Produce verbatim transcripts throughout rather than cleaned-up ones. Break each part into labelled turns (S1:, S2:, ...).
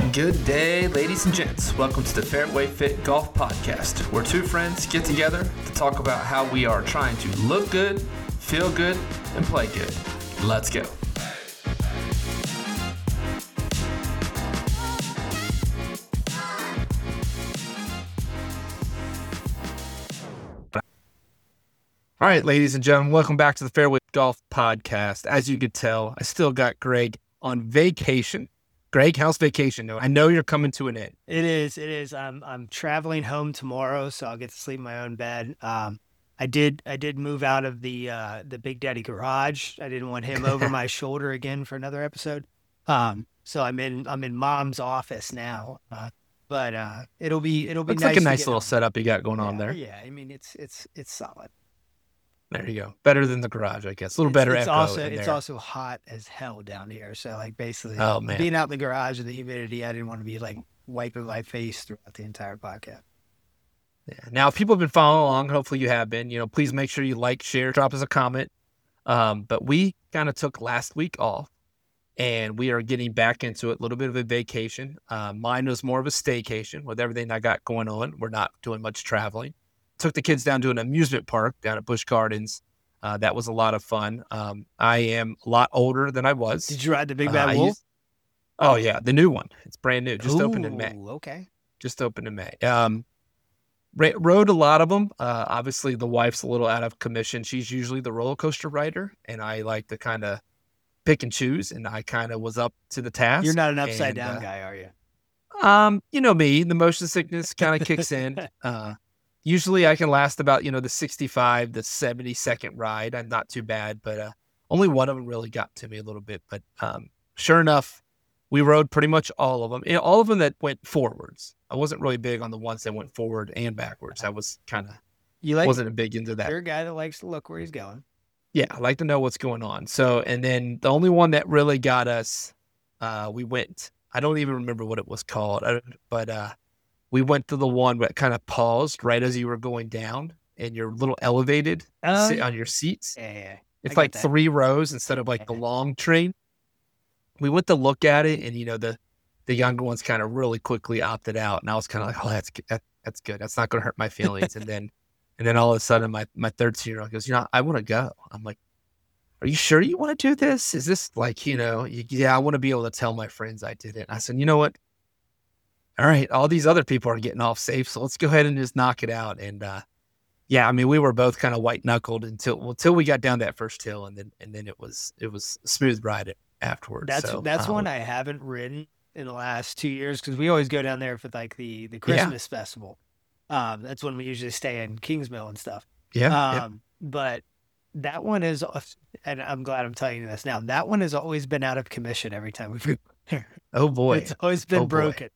S1: Good day, ladies and gents. Welcome to the Fairway Fit Golf Podcast, where two friends get together to talk about how we are trying to look good, feel good, and play good. Let's go. All right, ladies and gentlemen, welcome back to the Fairway Golf Podcast. As you could tell, I still got Greg on vacation. Greg, how's vacation doing? I know you're coming to an end.
S2: It is. It is. I'm I'm traveling home tomorrow, so I'll get to sleep in my own bed. Um, I did I did move out of the uh, the Big Daddy garage. I didn't want him over my shoulder again for another episode. Um, so I'm in I'm in Mom's office now. Uh, but uh, it'll be it'll be
S1: Looks
S2: nice
S1: like a nice
S2: to get
S1: little
S2: home.
S1: setup you got going
S2: Yeah,
S1: on there.
S2: Yeah, I mean it's it's it's solid.
S1: There you go. Better than the garage, I guess. A little
S2: It's,
S1: better
S2: it's
S1: echo
S2: also
S1: in
S2: it's
S1: there.
S2: also hot as hell down here. So like basically,
S1: Oh, man.
S2: being out in the garage and the humidity, I didn't want to be like wiping my face throughout the entire podcast.
S1: Yeah. Now, if people have been following along, hopefully you have been, you know, please make sure you like, share, drop us a comment. Um, but we kind of took last week off, and we are getting back into it, a little bit of a vacation. Uh, mine was more of a staycation with everything I got going on. We're not doing much traveling. Took the kids down to an amusement park down at Busch Gardens. Uh, that was a lot of fun. Um, I am a lot older than I was.
S2: Did you ride the Big
S1: Uh,
S2: Bad
S1: I
S2: Wolf?
S1: used- oh, yeah, the new one. It's brand new. Just opened in May.
S2: Ooh, okay.
S1: Just opened in May. Um, ra- rode a lot of them. Uh, obviously, the wife's a little out of commission. She's usually the roller coaster rider, and I like to kind of pick and choose, and I kind of was up to the task.
S2: You're not an upside
S1: and,
S2: down
S1: uh,
S2: guy, are you?
S1: Um, you know me, the motion sickness kind of kicks in. Uh, usually I can last about, you know, the sixty-five, the seventy second ride. I'm not too bad, but uh, only one of them really got to me a little bit. But um, sure enough, we rode pretty much all of them. You know, all of them that went forwards. I wasn't really big on the ones that went forward and backwards. I was kind of
S2: You like
S1: wasn't a big into that.
S2: You're a guy that likes to look where he's going.
S1: Yeah, I like to know what's going on. So, and then the only one that really got us, uh, we went, I don't even remember what it was called, I don't- but uh, we went to the one that kind of paused right as you were going down, and you're a little elevated
S2: Oh,
S1: sit
S2: yeah.
S1: on your seats.
S2: Yeah, yeah, yeah.
S1: It's
S2: I
S1: like
S2: get that.
S1: three rows instead of like the
S2: Yeah.
S1: long train. We went to look at it, and you know the the younger ones kind of really quickly opted out, and I was kind of like, oh, that's good. That, that's good. That's not going to hurt my feelings. and then and then all of a sudden, my my thirteen year old goes, you know, I want to go. I'm like, are you sure you want to do this? Is this like, you know, you, yeah, I want to be able to tell my friends I did it. I said, you know what? All right, all these other people are getting off safe, so let's go ahead and just knock it out. And uh, yeah, I mean, we were both kind of white knuckled until well, until we got down that first hill, and then and then it was it was a smooth ride afterwards.
S2: That's
S1: so,
S2: that's
S1: uh,
S2: one I haven't ridden in the last two years because we always go down there for like the the Christmas festival. Um, that's when we usually stay in Kingsmill and stuff.
S1: Yeah,
S2: Um,
S1: yeah.
S2: but that one is, and I'm glad I'm telling you this now. That one has always been out of commission every time we've been there.
S1: Oh boy,
S2: It's always been
S1: Oh, boy.
S2: broken.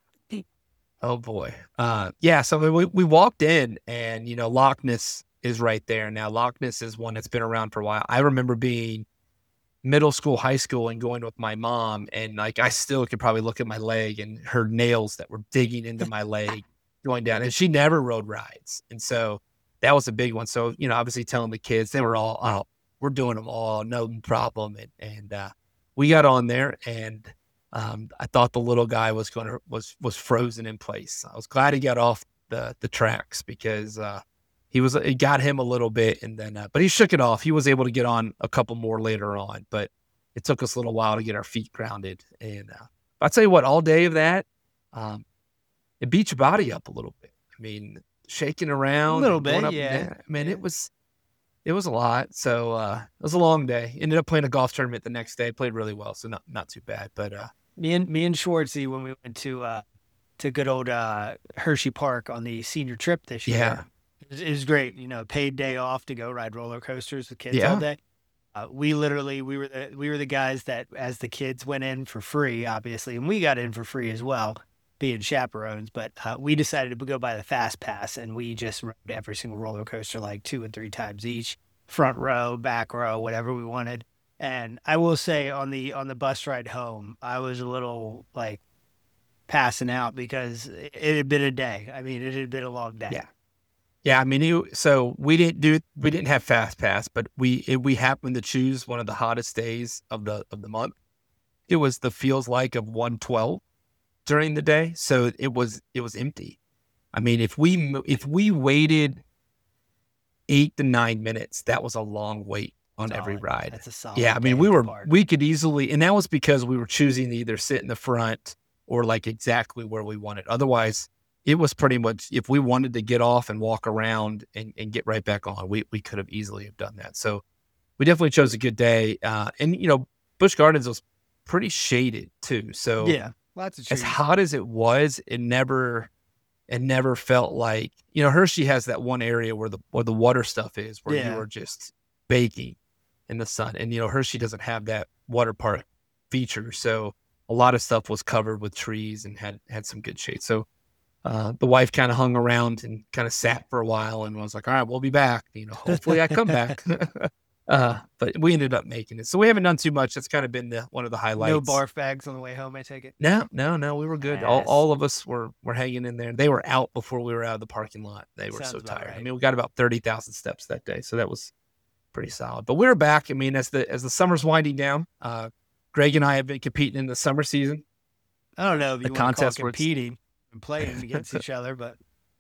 S1: oh boy. Uh, yeah. So we we walked in, and you know, Loch Ness is right there now. Loch Ness is one that's been around for a while. I remember being middle school, high school, and going with my mom, and like I still could probably look at my leg and her nails that were digging into my leg going down. And she never rode rides, and so that was a big one. So you know, obviously telling the kids, they were all, oh, we're doing them all, no problem. And and uh, we got on there, and um, I thought the little guy was going to was was frozen in place. I was glad he got off the the tracks because uh, he was it got him a little bit, and then uh, but he shook it off. He was able to get on a couple more later on, but it took us a little while to get our feet grounded. And uh, I'll tell you what, all day of that, um, it beat your body up a little bit. I mean, shaking around,
S2: A little
S1: and going
S2: bit,
S1: up and
S2: yeah,
S1: down. I mean,
S2: yeah.
S1: it was it was a lot. So uh, it was a long day. Ended up playing a golf tournament the next day. Played really well, so not not too bad. But uh,
S2: Me and me and Schwartzy when we went to uh to good old uh Hershey Park on the senior trip this year.
S1: Yeah.
S2: It was, it was great. You know, paid day off to go ride roller coasters with kids
S1: Yeah.
S2: all day. Uh, we literally we were the we were the guys that as the kids went in for free, obviously, and we got in for free as well, being chaperones. But uh, we decided to go by the fast pass, and we just rode every single roller coaster like two and three times each, front row, back row, whatever we wanted. And I will say on the on the bus ride home, I was a little like passing out because it, it had been a day. I mean, it had been a long day.
S1: Yeah. Yeah, I mean, it, so we didn't do we didn't have fast pass, but we it, we happened to choose one of the hottest days of the of the month. It was the feels like of one twelve, during the day, so it was it was empty. I mean, if we if we waited eight to nine minutes, that was a long wait on
S2: Solid.
S1: every ride.
S2: That's a solid.
S1: Yeah, I mean,
S2: day
S1: we
S2: at the
S1: were
S2: park.
S1: we could easily, and that was because we were choosing to either sit in the front or like exactly where we wanted. Otherwise, it was pretty much if we wanted to get off and walk around and, and get right back on, we we could have easily have done that. So we definitely chose a good day. Uh, and you know, Busch Gardens was pretty shaded too. So
S2: Yeah, lots of trees.
S1: as hot as it was, it never it never felt like, you know, Hershey has that one area where the where the water stuff is, where
S2: Yeah.
S1: you are just baking in the sun. And you know, Hershey doesn't have that water park feature. So a lot of stuff was covered with trees and had had some good shade. So uh, the wife kind of hung around and kind of sat for a while and was like, all right, we'll be back. You know, hopefully I come back. uh, but we ended up making it. So we haven't done too much. That's kind of been the one of the highlights.
S2: No barf bags on the way home, I take it.
S1: No, no, no. We were good. All,
S2: Yes.
S1: all of us were were hanging in there. They were out before we were out of the parking lot. They were
S2: Sounds
S1: so
S2: about
S1: tired. I
S2: right.
S1: mean, we got about thirty thousand steps that day, so that was pretty solid. But we were back. I mean, as the as the summer's winding down, uh, Greg and I have been competing in the summer season.
S2: I don't know if
S1: The
S2: you want to call it
S1: contest where it's-
S2: competing and playing against each other, but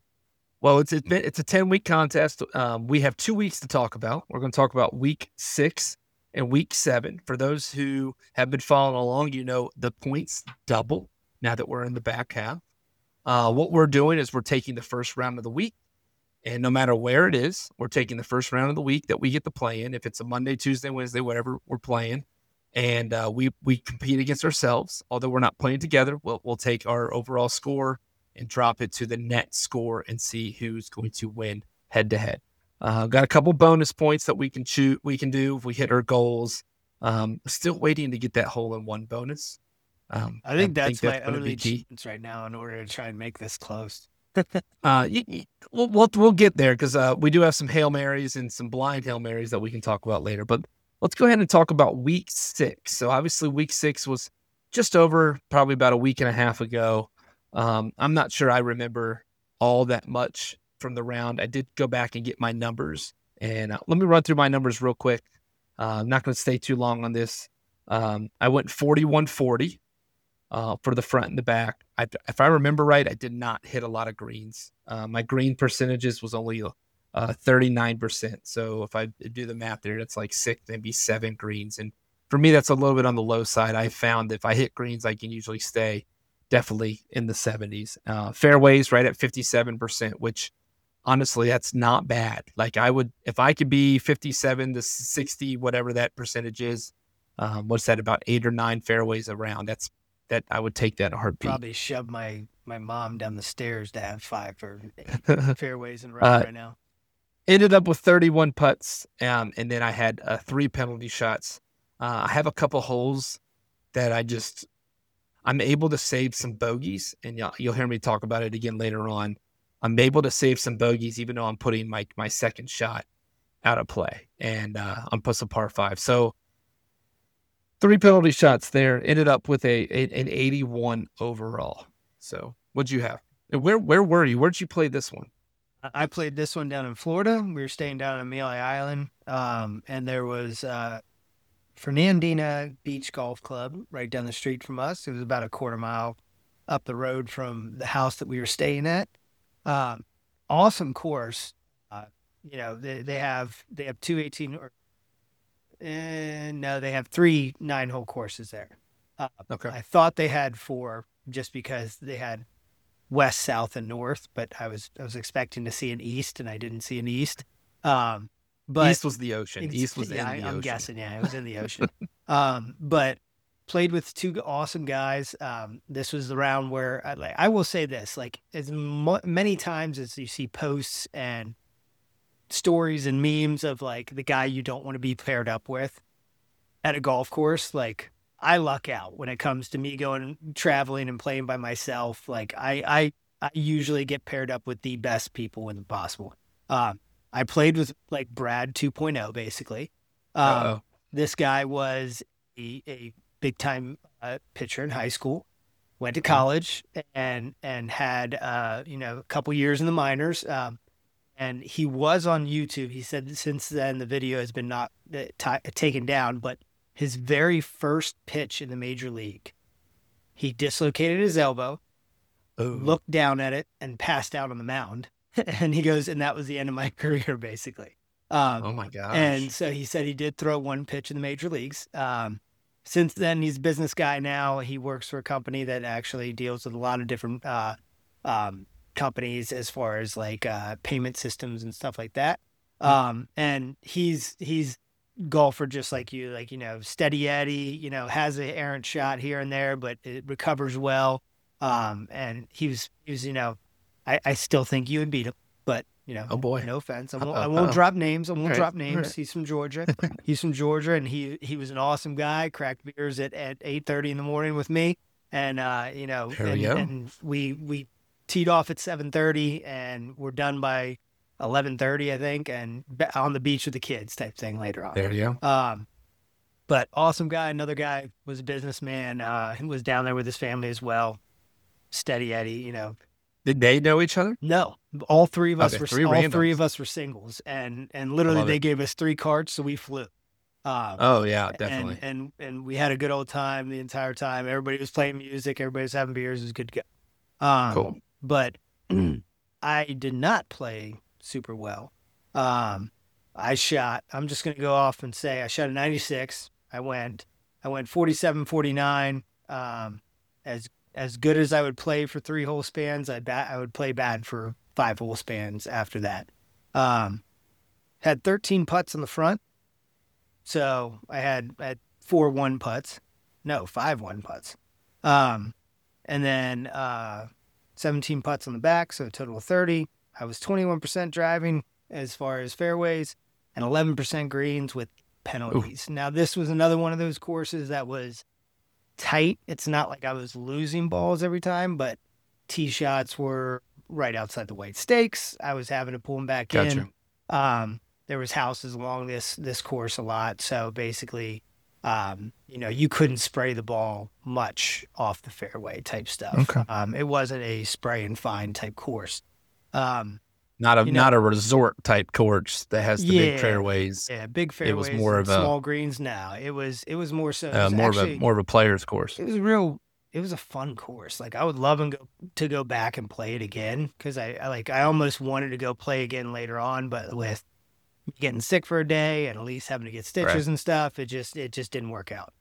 S1: Well, it's it's, been, it's a ten week contest. Um, we have two weeks to talk about. We're going to talk about week six and week seven. For those who have been following along, you know the points double now that we're in the back half. Uh, what we're doing is we're taking the first round of the week, and no matter where it is, we're taking the first round of the week that we get to play in. If it's a Monday, Tuesday, Wednesday, whatever we're playing, and uh, we we compete against ourselves. Although we're not playing together, we'll we'll take our overall score and drop it to the net score and see who's going to win head to head. Uh, got a couple bonus points that we can shoot. We can do if we hit our goals. Um, still waiting to get that hole in one bonus. Um,
S2: I think that's my
S1: gonna
S2: only
S1: be key.
S2: chance right now in order to try and make this close.
S1: Uh, y- y- we'll, we'll we'll get there because uh, we do have some Hail Marys and some blind Hail Marys that we can talk about later. But let's go ahead and talk about week six. So obviously, week six was just over, probably about a week and a half ago. Um, I'm not sure I remember all that much from the round. I did go back and get my numbers, and uh, let me run through my numbers real quick. Uh, I'm not going to stay too long on this. Um, I went forty-one forty uh, for the front and the back. I, if I remember right, I did not hit a lot of greens. Uh, my green percentages was only uh, thirty-nine percent. So if I do the math there, that's like six, maybe seven greens. And for me, that's a little bit on the low side. I found that if I hit greens, I can usually stay definitely in the seventies. Uh, fairways right at fifty-seven percent, which honestly, that's not bad. Like I would, if I could be fifty-seven to sixty, whatever that percentage is, um, what's that, about eight or nine fairways around? That's that I would take that in a heartbeat.
S2: Probably shove my, my mom down the stairs to have five or eight fairways in a row
S1: Uh,
S2: right now.
S1: Ended up with thirty-one putts, um, and then I had uh, three penalty shots. Uh, I have a couple holes that I just, I'm able to save some bogeys, and you'll, you'll hear me talk about it again later on. I'm able to save some bogeys, even though I'm putting my my second shot out of play, and uh, I'm plus a par five. So three penalty shots there. Ended up with a, a an eighty-one overall. So what'd you have? And where where were you? Where'd you play this one?
S2: I played this one down in Florida. We were staying down on Amelia Island, um, and there was uh, Fernandina Beach Golf Club right down the street from us. It was about a quarter mile up the road from the house that we were staying at. Um, awesome course. Uh, you know, they, they have they have two eighteen or and no, they have three nine hole courses there. Uh,
S1: Okay.
S2: I thought they had four just because they had west, south, and north, but I was I was expecting to see an east, and I didn't see an east. Um, but
S1: East was the ocean.
S2: it's-
S1: East was
S2: yeah,
S1: in the
S2: I, I'm
S1: ocean.
S2: guessing, yeah, it was in the ocean. um, but played with two awesome guys. Um, this was the round where I, like, I will say this: like as mo- many times as you see posts and stories and memes of like the guy you don't want to be paired up with at a golf course, like I luck out when it comes to me going traveling and playing by myself. Like I, I, I usually get paired up with the best people when possible. Um, I played with like Brad 2.0 basically. Um,
S1: Uh-oh.
S2: this guy was a, a big time uh, pitcher in high school, went to college and, and had, uh, you know, a couple years in the minors. Um, and he was on YouTube. He said since then the video has been not uh, t- taken down, but his very first pitch in the major league, He dislocated his elbow,
S1: Ooh.
S2: looked down at it, and passed out on the mound. And he goes, and that was the end of my career, basically. Um,
S1: Oh my gosh.
S2: and so he said he did throw one pitch in the major leagues. Um, since then, he's a business guy now. He works for a company that actually deals with a lot of different uh, um, companies as far as like uh, payment systems and stuff like that. Um, and he's he's golfer just like you, like, you know, steady Eddie, you know, has an errant shot here and there, but it recovers well. Um, and he was, he was, you know, I, I still think you would beat him, but you know,
S1: Oh boy.
S2: no offense. I won't,
S1: Uh-oh,
S2: I won't
S1: uh-oh.
S2: drop names. I won't
S1: Right,
S2: drop names.
S1: right.
S2: He's from Georgia. He's from Georgia, and he he was an awesome guy. Cracked beers at at eight thirty in the morning with me, and uh, you know,
S1: There we
S2: and,
S1: go.
S2: and we we teed off at seven thirty, and we're done by eleven thirty, I think, and be- on the beach with the kids, type thing later on.
S1: There you go.
S2: Um, but awesome guy. Another guy was a businessman. Uh, he was down there with his family as well. Steady Eddie, you know.
S1: Did they know each other?
S2: No, all three of us
S1: Okay,
S2: were
S1: three
S2: all
S1: randoms.
S2: three of us were singles, and and literally
S1: love
S2: they
S1: it.
S2: gave us three carts, so we flew. Um,
S1: Oh yeah, definitely.
S2: and, and and we had a good old time the entire time. Everybody was playing music, everybody was having beers. It was good to go. Um,
S1: Cool.
S2: But I did not play super well. Um, I shot. I'm just gonna go off and say I shot a ninety-six. I went. I went forty-seven, forty-nine. Um, as as good as I would play for three hole spans, I bat. I would play bad for five hole spans after that. Um, had thirteen putts on the front. So I had I had four one putts, no five one putts, um, and then uh, seventeen putts on the back, so a total of thirty. I was twenty-one percent driving as far as fairways, and eleven percent greens with penalties. Ooh. Now this was another one of those courses that was tight. It's not like I was losing balls every time, but tee shots were right outside the white stakes. I was having to pull them back
S1: Gotcha.
S2: in. Um, there was houses along this this course a lot, so basically, um, you know, you couldn't spray the ball much off the fairway type stuff.
S1: Okay.
S2: Um, it wasn't a spray and find type course. Um,
S1: Not a
S2: you know-
S1: not a resort type course that has the big
S2: Yeah.
S1: fairways.
S2: yeah, big
S1: It
S2: fairways,
S1: was more
S2: and
S1: of a-
S2: small greens. Now it was it was more so it
S1: Uh,
S2: was
S1: more
S2: actually-
S1: of a more of a player's course.
S2: it was real it was a fun course. Like I would love and go to go back and play it again, because I, I like I almost wanted to go play again later on, but with getting sick for a day and at least having to get stitches
S1: Right.
S2: and stuff, it just it just didn't work out.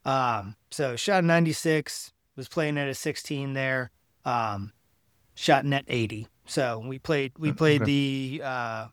S2: Um so shot ninety-six, was playing at a sixteen there, um shot net eighty. So we played we
S1: Mm,
S2: played
S1: okay.
S2: the uh I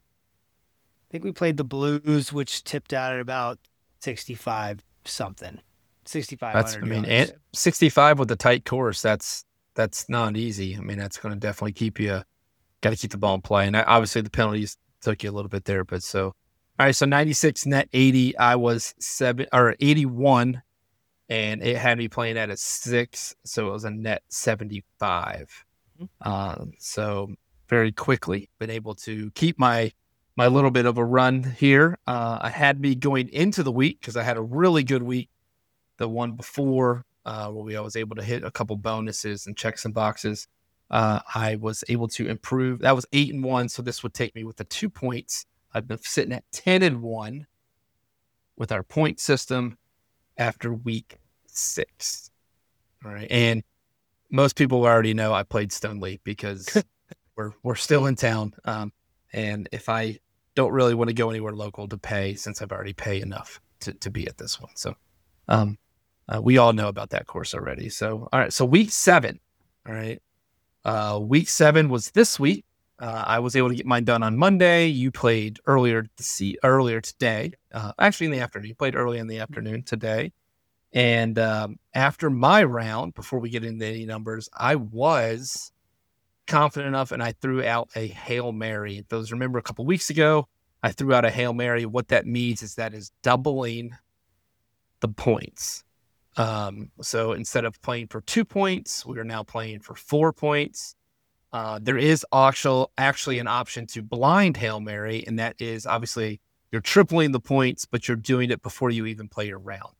S2: think we played the Blues, which tipped out at about sixty-five something. sixty-five hundred
S1: That's I mean,
S2: yards.
S1: and sixty-five with a tight course. That's that's not easy. I mean, that's going to definitely keep you. Got to keep the ball in play, and I- obviously the penalties took you a little bit there. But so, all right, so ninety-six net eighty. I was seven or eighty-one, and it had me playing at a six, so it was a net seventy-five. Uh, so very quickly been able to keep my my little bit of a run here. Uh, I had me going into the week because I had a really good week. The one before, uh, where we I was able to hit a couple bonuses and check some boxes. Uh, I was able to improve. That was eight and one, so this would take me with the two points. I've been sitting at ten and one with our point system after week six. All right, and most people already know I played Stone Leap because we're we're still in town. Um, and if I don't really want to go anywhere local to pay, since I've already paid enough to, to be at this one, so um, uh, we all know about that course already. So all right, so week seven. All right, uh, week seven was this week. Uh, I was able to get mine done on Monday. You played earlier to see earlier today. Uh, actually, in the afternoon. You played early in the afternoon today. And um, after my round, before we get into any numbers, I was confident enough, and I threw out a Hail Mary. If those remember a couple weeks ago, I threw out a Hail Mary. What that means is that is doubling the points. Um, so instead of playing for two points, we are now playing for four points. Uh, there is actual, actually an option to blind Hail Mary, and that is obviously you're tripling the points, but you're doing it before you even play your round.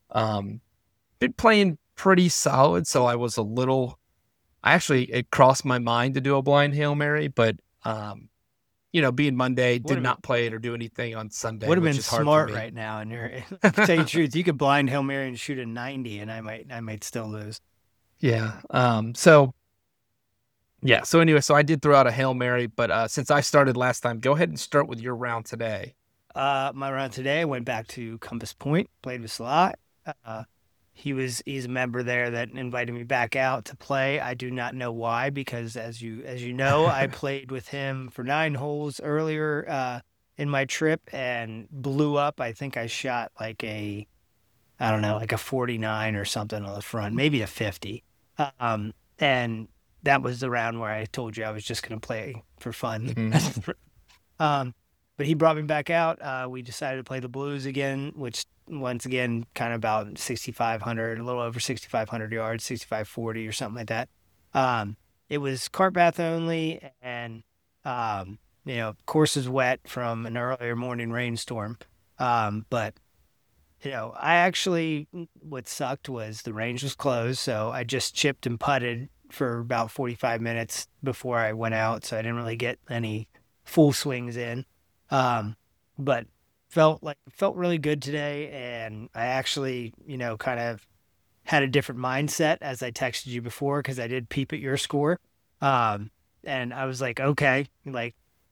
S1: Um, been playing pretty solid, so I was a little. I actually it crossed my mind to do a blind Hail Mary, but um, you know, being Monday, did
S2: Would've
S1: not play it or do anything on Sunday.
S2: Would have
S1: which
S2: been
S1: is hard for
S2: smart
S1: me.
S2: right now, and you're to tell you the truth, you could blind Hail Mary and shoot a ninety, and I might I might still lose.
S1: Yeah. Um, so yeah. So anyway, so I did throw out a Hail Mary, but uh, since I started last time, go ahead and start with your round today.
S2: Uh, my round today, I went back to Compass Point, played with Salah. Uh, he was he's a member there that invited me back out to play. I do not know why, because as you as you know, I played with him for nine holes earlier uh, in my trip and blew up. I think I shot like a I don't know, like a forty-nine or something on the front, maybe a fifty. Um, and that was the round where I told you I was just going to play for fun.
S1: Mhm.
S2: um, but he brought me back out. Uh, we decided to play the blues again, which once again, kind of about sixty-five hundred, a little over sixty-five hundred yards, sixty-five forty or something like that. Um, it was cart path only, and um, you know, course is wet from an earlier morning rainstorm. Um, but you know, I actually, what sucked was the range was closed. So I just chipped and putted for about forty-five minutes before I went out. So I didn't really get any full swings in. Um, but felt like, felt really good today. And I actually, you know, kind of had a different mindset as I texted you before, because I did peep at your score. Um, and I was like, okay, like,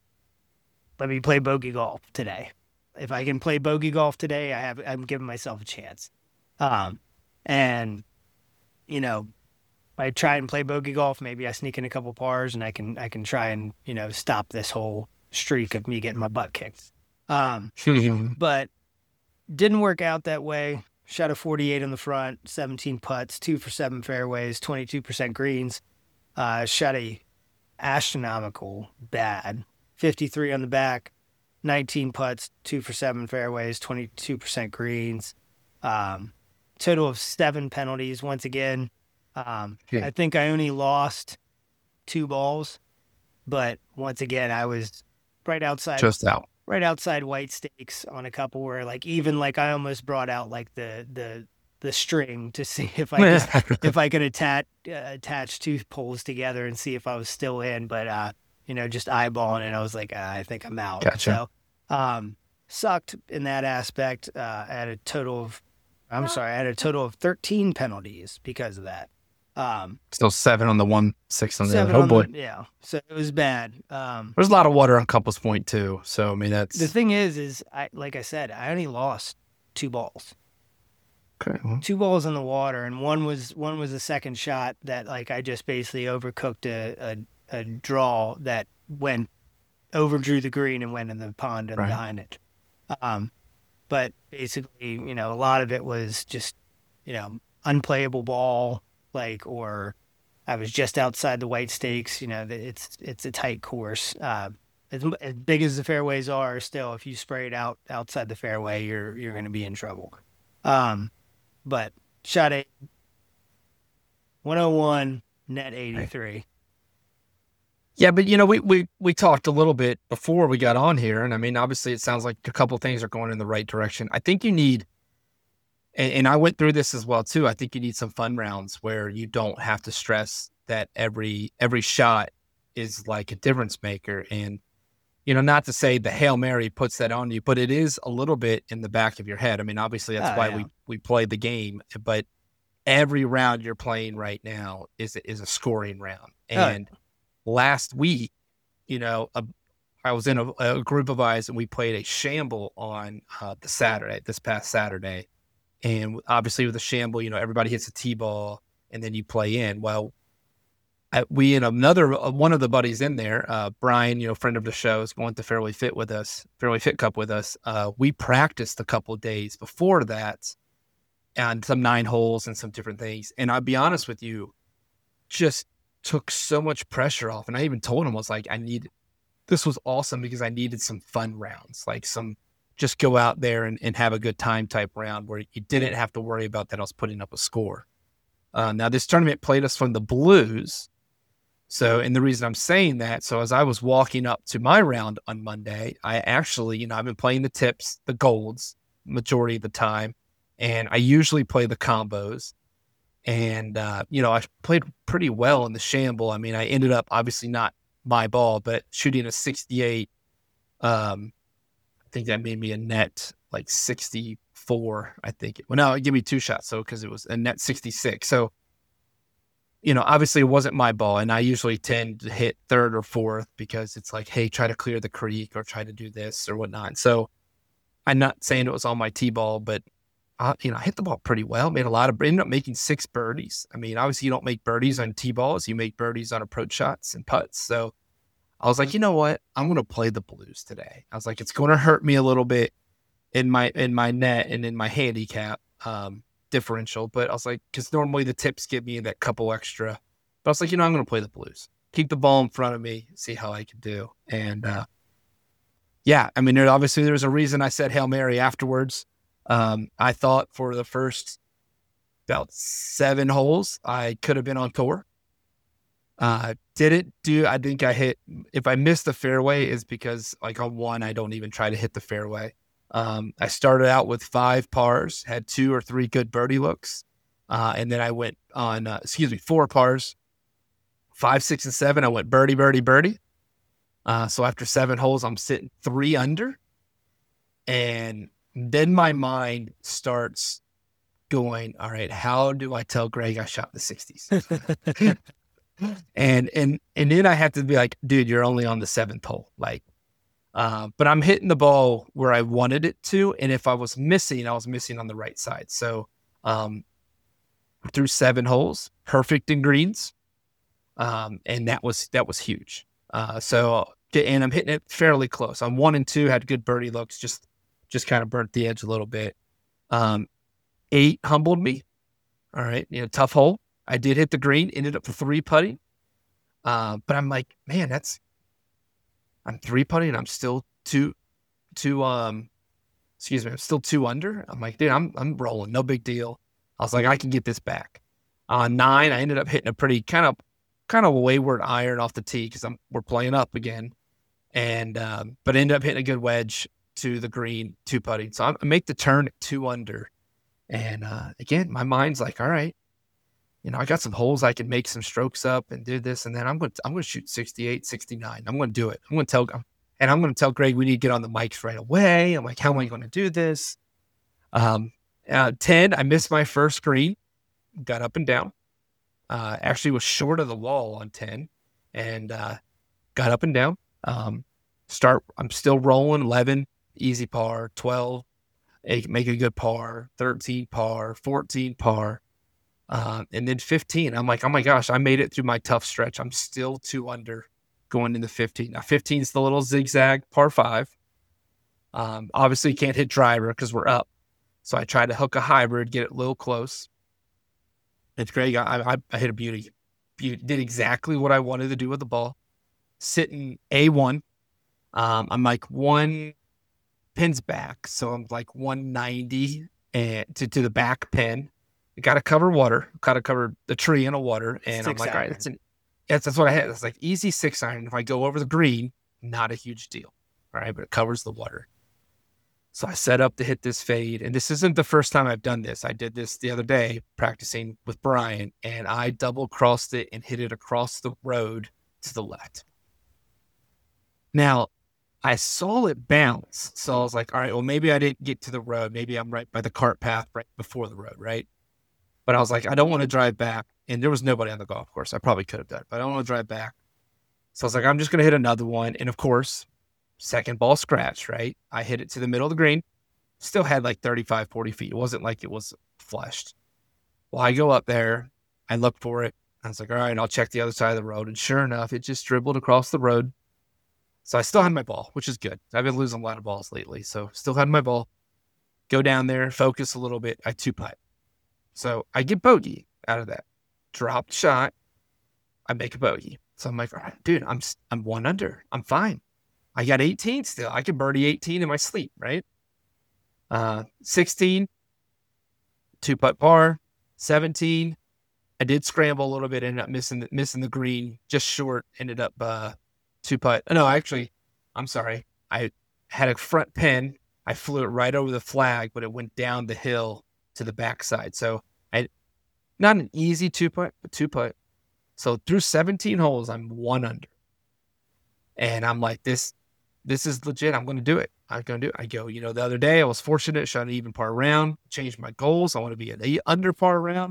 S2: let me play bogey golf today. If I can play bogey golf today, I have I'm giving myself a chance. Um, and you know, I try and play bogey golf. Maybe I sneak in a couple pars, and I can I can try and you know stop this whole streak of me getting my butt kicked. Um, but didn't work out that way. Shot a forty-eight on the front, seventeen putts, two for seven fairways, twenty-two percent greens. Uh, shot a astronomical bad fifty-three on the back, nineteen putts, two for seven fairways, twenty-two percent greens. Um, total of seven penalties. Once again, um,
S1: Okay.
S2: I think I only lost two balls, but once again, I was right outside,
S1: Just out.
S2: right outside white stakes on a couple where, like, even like I almost brought out like the the the string to see if I could if I could attach uh, attach two poles together and see if I was still in, but uh, you know, just eyeballing it, I was like, uh, I think I'm out.
S1: Gotcha.
S2: So, um, sucked in that aspect. Uh, I had a total of, I'm sorry, I had a total of thirteen penalties because of that. Um,
S1: Still seven on the one, six on the
S2: seven
S1: other. Oh
S2: on
S1: boy.
S2: the, yeah. So it was bad. Um,
S1: There's a lot of water on Compass Point too. So I mean that's
S2: the thing is, is I like I said, I only lost two balls.
S1: okay. Well,
S2: Two balls in the water, and one was one was a second shot that like I just basically overcooked a a, a draw that went overdrew the green and went in the pond and
S1: right.
S2: behind it. Um, but basically, you know, a lot of it was just, you know, unplayable ball, like, or I was just outside the white stakes. You know, it's it's a tight course. Uh, as, as big as the fairways are, still, if you spray it out outside the fairway, you're you're going to be in trouble. Um, but shot a one oh one, net eighty-three.
S1: Yeah, but you know, we we we talked a little bit before we got on here, and I mean, obviously, it sounds like a couple things are going in the right direction. I think you need, and, and I went through this as well too. I think you need some fun rounds where you don't have to stress that every every shot is like a difference maker. And you know, not to say the Hail Mary puts that on you, but it is a little bit in the back of your head. I mean, obviously, that's
S2: Oh,
S1: why
S2: yeah.
S1: we we play the game, but every round you're playing right now is is a scoring round. And last week, you know, a, I was in a, a group of guys and we played a shamble on uh, the Saturday, this past Saturday. And obviously with a shamble, you know, everybody hits a T-ball and then you play in. Well, I, we and another, uh, one of the buddies in there, uh, Brian, you know, friend of the show, is going to Fairway Fit with us, Fairway Fit Cup with us. Uh, we practiced a couple of days before that and some nine holes and some different things. And I'll be honest with you, just took so much pressure off. And I even told him, I was like, I need, this was awesome because I needed some fun rounds, like some just go out there and, and have a good time type round where you didn't have to worry about that I was putting up a score. Uh, now, this tournament played us from the blues. So, and the reason I'm saying that, so as I was walking up to my round on Monday, I actually, you know, I've been playing the tips, the golds, majority of the time, and I usually play the combos. And, uh, you know, I played pretty well in the shamble. I mean, I ended up obviously not my ball, but shooting a sixty-eight. Um, I think that made me a net like sixty-four, I think. Well, no, it gave me two shots. So, because it was a net sixty-six. So, you know, obviously it wasn't my ball, and I usually tend to hit third or fourth because it's like, hey, try to clear the creek or try to do this or whatnot. So I'm not saying it was on my tee ball, but I, you know, I hit the ball pretty well. Made a lot of, ended up making six birdies. I mean, obviously you don't make birdies on tee balls. You make birdies on approach shots and putts. So I was like, you know what? I'm going to play the blues today. I was like, it's going to hurt me a little bit in my, in my net and in my handicap um, differential. But I was like, because normally the tips give me that couple extra. But I was like, you know, I'm going to play the blues. Keep the ball in front of me, see how I can do. And uh, yeah, I mean, there, obviously there's a reason I said Hail Mary afterwards. Um, I thought for the first about seven holes, I could have been on tour. Uh, didn't do, I think I hit, if I missed the fairway is because like on one, I don't even try to hit the fairway. Um, I started out with five pars, had two or three good birdie looks. Uh, and then I went on, uh, excuse me, four pars, five, six, and seven. I went birdie, birdie, birdie. Uh, so after seven holes, I'm sitting three under. And then my mind starts going, all right, how do I tell Greg I shot the sixties? and and and then I have to be like, dude, you're only on the seventh hole. Like, uh, but I'm hitting the ball where I wanted it to. And if I was missing, I was missing on the right side. So um, through seven holes, perfect in greens. Um, and that was that was huge. Uh, so and I'm hitting it fairly close. I'm one and two, had good birdie looks, just just kind of burnt the edge a little bit. Um, eight humbled me. All right, you know, tough hole. I did hit the green, ended up three putting. Uh, but I'm like, man, that's I'm three putting and I'm still two two um excuse me, I'm still two under. I'm like, dude, I'm I'm rolling, no big deal. I was like, I can get this back. On uh, nine, I ended up hitting a pretty kind of kind of a wayward iron off the tee because I'm we're playing up again. And um, but ended up hitting a good wedge to the green, two putting. So I make the turn at two under. And uh, again, my mind's like, all right, you know, I got some holes I can make some strokes up and do this. And then I'm going to, I'm going to shoot sixty-eight, sixty-nine. I'm going to do it. I'm going to tell, and I'm going to tell Greg, we need to get on the mics right away. I'm like, how am I going to do this? Um, uh, ten, I missed my first green, got up and down. Uh, actually was short of the wall on ten and uh, got up and down. Um, start, I'm still rolling eleven, easy par, twelve, make a good par, thirteen par, fourteen par. Uh, and then fifteen, I'm like, oh my gosh, I made it through my tough stretch. I'm still two under going into fifteen. Now fifteen is the little zigzag par five. Um, obviously can't hit driver because we're up. So I tried to hook a hybrid, get it a little close. It's great. I, I, I hit a beauty. beauty. Did exactly what I wanted to do with the ball. Sitting A one. Um, I'm like one pins back. So I'm like one ninety and to, to the back pin. Got to cover water. Got to cover the tree in a water. And six I'm like, iron. All right, that's, an, that's, that's what I had. It's like easy six iron. If I go over the green, not a huge deal. All right, but it covers the water. So I set up to hit this fade. And this isn't the first time I've done this. I did this the other day practicing with Brian, and I double crossed it and hit it across the road to the left. Now, I saw it bounce. So I was like, all right, well, maybe I didn't get to the road. Maybe I'm right by the cart path right before the road, right? But I was like, I don't want to drive back. And there was nobody on the golf course. I probably could have done it, but I don't want to drive back. So I was like, I'm just going to hit another one. And of course, second ball scratch, right? I hit it to the middle of the green. Still had like thirty-five, forty feet. It wasn't like it was flushed. Well, I go up there. I look for it. I was like, all right, I'll check the other side of the road. And sure enough, it just dribbled across the road. So I still had my ball, which is good. I've been losing a lot of balls lately. So still had my ball. Go down there, focus a little bit. I two-putt. So I get bogey out of that. Dropped shot. I make a bogey. So I'm like, all right, dude, I'm I'm one under. I'm fine. I got eighteen still. I can birdie eighteen in my sleep, right? Uh, sixteen, two-putt par. seventeen, I did scramble a little bit, ended up missing the, missing the green, just short, ended up uh, two-putt. No, actually, I'm sorry. I had a front pin. I flew it right over the flag, but it went down the hill to the backside. So I, not an easy two-putt, but two-putt. So through seventeen holes, I'm one under. And I'm like, this, this is legit. I'm going to do it. I'm going to do it. I go, you know, the other day I was fortunate, shot an even par round, changed my goals. I want to be an eight under par round.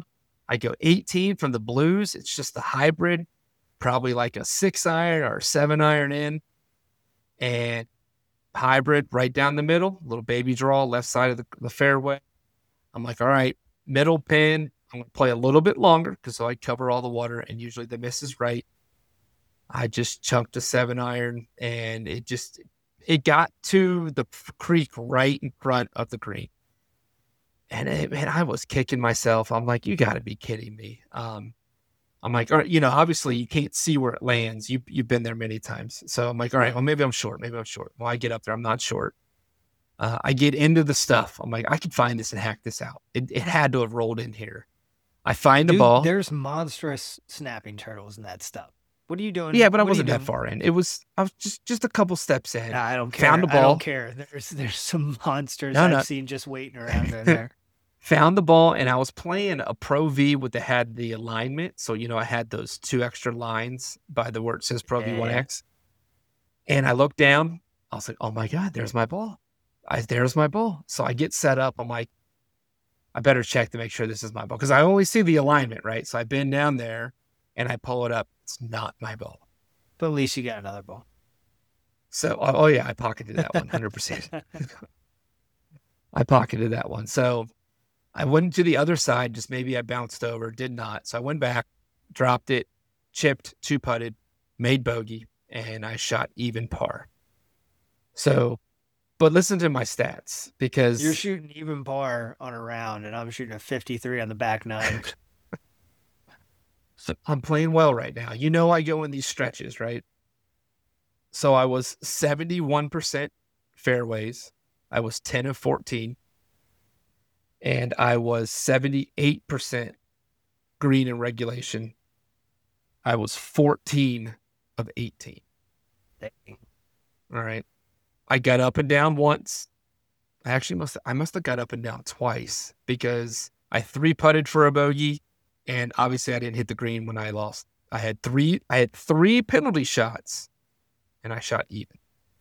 S1: I go eighteen from the blues. It's just a hybrid, probably like a six iron or seven iron in, and hybrid right down the middle, little baby draw, left side of the, the fairway. I'm like, all right, middle pin. I'm going to play a little bit longer because so I cover all the water, and usually the miss is right. I just chunked a seven iron, and it just, it got to the creek right in front of the green. And it, man, I was kicking myself. I'm like, you got to be kidding me. Um, I'm like, all right, you know, obviously you can't see where it lands. You, you've been there many times. So I'm like, all right, well, maybe I'm short. Maybe I'm short. Well, I get up there. I'm not short. Uh, I get into the stuff. I'm like, I can find this and hack this out. It, it had to have rolled in here. I find the
S2: Dude,
S1: ball.
S2: There's monstrous snapping turtles and that stuff. What are you doing?
S1: Yeah, but I
S2: What are
S1: wasn't
S2: you
S1: that
S2: doing?
S1: far in. It was, I was just, just a couple steps in.
S2: Nah, I don't care.
S1: Found the
S2: I
S1: ball.
S2: don't care. There's there's some monsters
S1: No,
S2: I've
S1: no.
S2: seen just waiting around in there.
S1: Found the ball, and I was playing a Pro V with the had the alignment. So, you know, I had those two extra lines by the where it says Pro V one X. And I looked down. I was like, oh my God, there's my ball. I, there's my ball. So I get set up. I'm like, I better check to make sure this is my ball because I only see the alignment, right? So I bend down there and I pull it up. It's not my ball.
S2: But at least you got another ball.
S1: So, oh, oh yeah, I pocketed that one, one hundred percent. I pocketed that one. So I went to the other side, just maybe I bounced over, did not. So I went back, dropped it, chipped, two putted, made bogey, and I shot even par. So, but listen to my stats because
S2: You're shooting even par on a round, and I'm shooting a fifty-three on the back nine.
S1: I'm playing well right now. You know, I go in these stretches, right? So I was seventy-one percent fairways. I was ten of fourteen. And I was seventy-eight percent green in regulation. I was fourteen of eighteen.
S2: Dang.
S1: All right. I got up and down once. I actually must I must have got up and down twice because I three putted for a bogey, and obviously I didn't hit the green when I lost. I had three I had three penalty shots, and I shot even.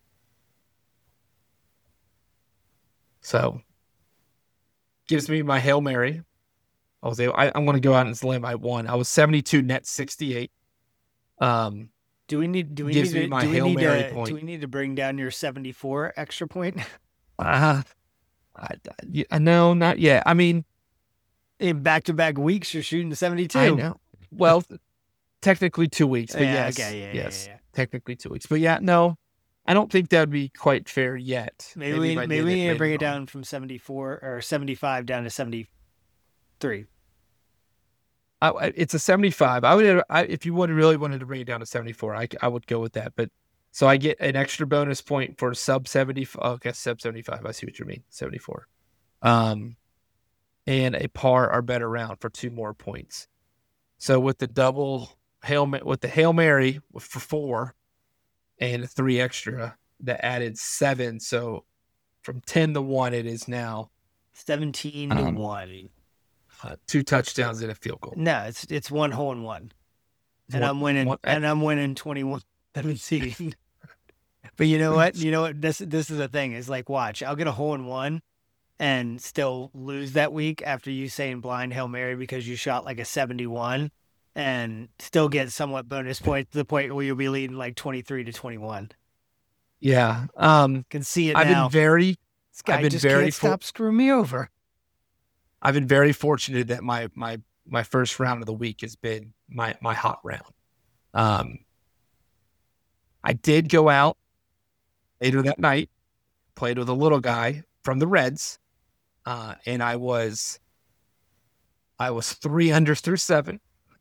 S1: So gives me my Hail Mary. I was able, I, I'm going to go out and limb. I won. I was seventy-two net sixty-eight. Um,
S2: Do we need do we
S1: gives
S2: need
S1: me
S2: to,
S1: my
S2: do we
S1: Hail
S2: need
S1: Mary
S2: to,
S1: point.
S2: do we need to bring down your seventy-four extra point?
S1: Uh, I, I, no, not yet. I mean,
S2: In back-to-back weeks, you're shooting seventy-two.
S1: I know. Well, technically two weeks, but
S2: Yeah,
S1: yes,
S2: okay, yeah, yeah,
S1: yes,
S2: yeah, yeah.
S1: technically two weeks. But yeah, no, I don't think that would be quite fair yet.
S2: Maybe we
S1: if I
S2: maybe
S1: did
S2: we need to
S1: later
S2: bring it
S1: on.
S2: down from seventy-four or seventy-five down to seventy-three.
S1: I, I- it's a seventy-five. I would, I, if you would really wanted to bring it down to seventy-four, I, I would go with that. But so I get an extra bonus point for sub seventy. Oh, okay, sub seventy-five. I see what you mean. seventy-four. Um, and a par or better round for two more points. So with the double hail with the Hail Mary for four and three extra, that added seven. So from ten to one, it is now
S2: seventeen
S1: Um,
S2: to one.
S1: uh, two touchdowns and a field goal.
S2: No, it's it's one hole in one. And
S1: One-
S2: I'm winning
S1: one-
S2: and I'm winning twenty-one seventeen. But you know what? You know what? This this is the thing. Is like, watch, I'll get a hole in one and still lose that week after you saying blind Hail Mary because you shot like a seventy-one and still get somewhat bonus points to the point where you'll be leading like twenty-three to twenty-one.
S1: Yeah. Um,
S2: Can see it
S1: I've
S2: now.
S1: been very,
S2: This guy
S1: I've been
S2: just
S1: very
S2: can't
S1: for-
S2: stop screwing me over.
S1: I've been very fortunate that my my my first round of the week has been my my hot round. Um, I did go out later that night, played with a little guy from the Reds, uh, and I was I was three under through seven,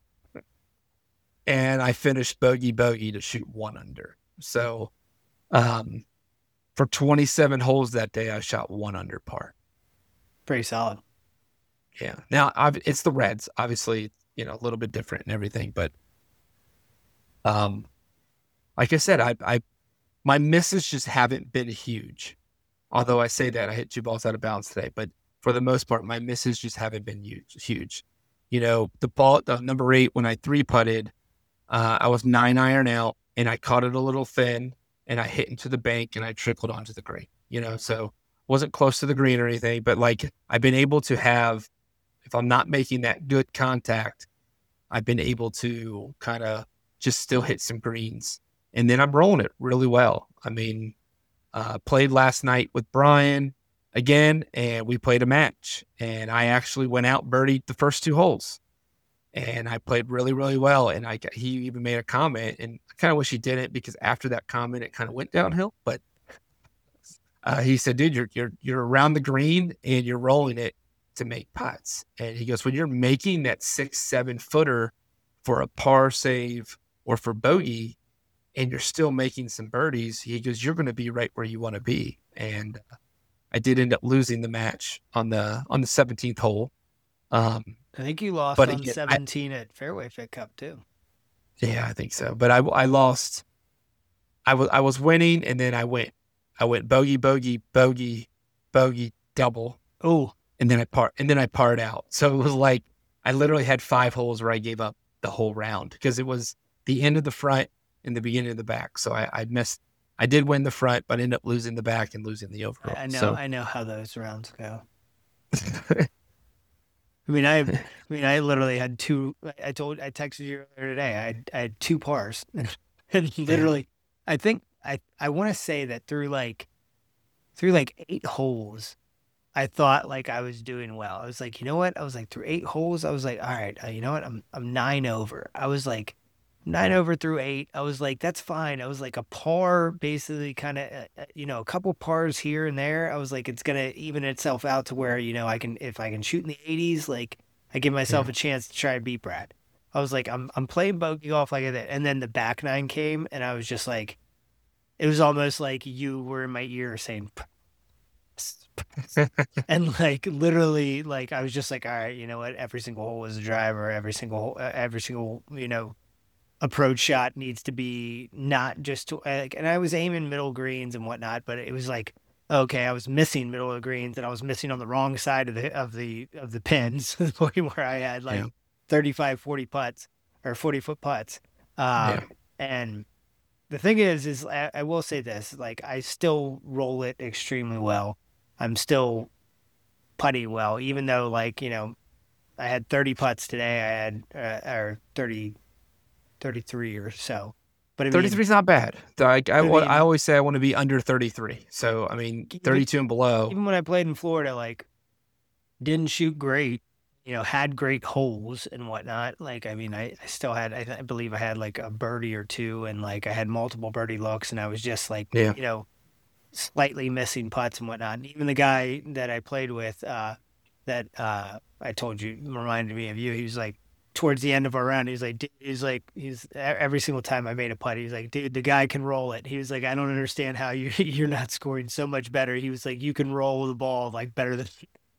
S1: and I finished bogey bogey to shoot one under. So, um, for twenty-seven holes that day, I shot one under par.
S2: Pretty solid.
S1: Yeah. Now, I've, it's the Reds. Obviously, you know, a little bit different and everything, but um, like I said, I, I, my misses just haven't been huge. Although I say that I hit two balls out of bounds today, but for the most part, my misses just haven't been huge. Huge. You know, the ball, the number eight, when I three putted, uh, I was nine iron out and I caught it a little thin and I hit into the bank and I trickled onto the green. You know, so wasn't close to the green or anything, but like I've been able to have if I'm not making that good contact, I've been able to kind of just still hit some greens. And then I'm rolling it really well. I mean, uh, played last night with Brian again, and we played a match. And I actually went out birdied the first two holes. And I played really, really well. And I he even made a comment, and I kind of wish he didn't, because after that comment, it kind of went downhill. But uh, he said, "Dude, you're you're you're around the green and you're rolling it to make putts." And he goes, "When you're making that six, seven footer for a par save or for bogey, and you're still making some birdies," he goes, "you're going to be right where you want to be." And uh, I did end up losing the match on the on the seventeenth hole. Um,
S2: I think you lost
S1: but
S2: on
S1: again,
S2: seventeen I, at Fairway Fit Cup too.
S1: Yeah, I think so. But I, I lost. I was I was winning, and then I went I went bogey, bogey, bogey, bogey, double.
S2: Oh,
S1: and then I part and then I parred out. So it was like I literally had five holes where I gave up the whole round, because it was the end of the front and the beginning of the back. So I, I missed. I did win the front, but ended up losing the back and losing the overall.
S2: I know.
S1: So.
S2: I know how those rounds go. I mean, I, I mean, I literally had two. I told, I texted you earlier today. I had, I had two pars, and literally, I think I, I want to say that through like, through like eight holes, I thought like I was doing well. I was like, you know what? I was like, through eight holes, I was like, all right, uh, you know what? I'm, I'm nine over. I was like, nine over through eight. I was like, that's fine. I was like a par, basically, kind of, uh, you know, a couple pars here and there. I was like, it's gonna even itself out to where, you know, I can, if I can shoot in the eighties, like I give myself
S1: Yeah.
S2: a chance to try and beat Brad. I was like, I'm, I'm playing bogey golf like that, and then the back nine came, and I was just like, it was almost like you were in my ear saying, and like literally, like I was just like, all right, you know what? Every single hole is a driver. Every single, hole, uh, every single, you know. approach shot needs to be not just to, like, and I was aiming middle greens and whatnot, but it was like, okay, I was missing middle of greens, and I was missing on the wrong side of the of the of the pins, where I had like yeah. thirty-five, forty putts or forty foot putts. Um, yeah. And the thing is, is I, I will say this, like I still roll it extremely well. I'm still putting well, even though, like, you know, I had thirty putts today. I had uh, or thirty. thirty-three or so, but I mean,
S1: thirty-three is not bad. Like I, I, mean, I always say I want to be under thirty-three. So I mean, thirty-two
S2: even,
S1: and below.
S2: Even when I played in Florida, like didn't shoot great, you know, had great holes and whatnot. Like I mean, I, I still had, I, I believe I had like a birdie or two, and like I had multiple birdie looks, and I was just like, yeah. you know, slightly missing putts and whatnot. And even the guy that I played with, uh, that uh, I told you reminded me of you. He was like, towards the end of our round, he's like, he's like, he's every single time I made a putt, he's like, dude, the guy can roll it. He was like, I don't understand how you you're not scoring so much better. He was like, you can roll the ball like better than.